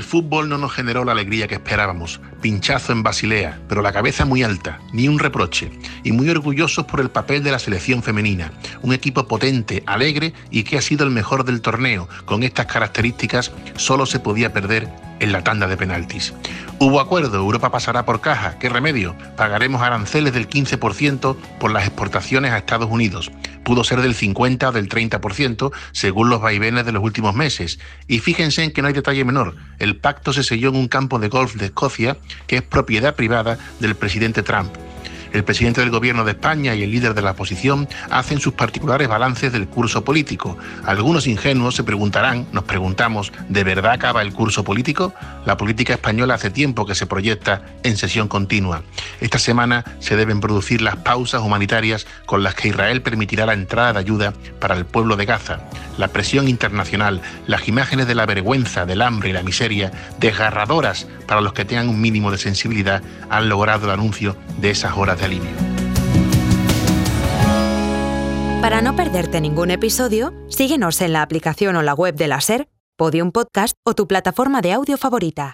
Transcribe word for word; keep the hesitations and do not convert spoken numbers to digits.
fútbol no nos generó la alegría que esperábamos. Pinchazo en Basilea, pero la cabeza muy alta, ni un reproche. Y muy orgullosos por el papel de la selección femenina. Un equipo potente, alegre y que ha sido el mejor del torneo. Con estas características solo se podía perder en la tanda de penaltis. Hubo acuerdo, Europa pasará por caja. ¿Qué remedio? Pagaremos aranceles del quince por ciento por las exportaciones a Estados Unidos. Pudo ser del cincuenta o del treinta por ciento según los vaivenes de los últimos meses. Y fíjense en que no hay detalle menor. El pacto se selló en un campo de golf de Escocia que es propiedad privada del presidente Trump. El presidente del gobierno de España y el líder de la oposición hacen sus particulares balances del curso político. Algunos ingenuos se preguntarán, nos preguntamos, ¿de verdad acaba el curso político? La política española hace tiempo que se proyecta en sesión continua. Esta semana se deben producir las pausas humanitarias con las que Israel permitirá la entrada de ayuda para el pueblo de Gaza. La presión internacional, las imágenes de la vergüenza, del hambre y la miseria, desgarradoras para los que tengan un mínimo de sensibilidad, han logrado el anuncio de esas horas de alivio. Para no perderte ningún episodio, síguenos en la aplicación o la web de la SER, Podium Podcast o tu plataforma de audio favorita.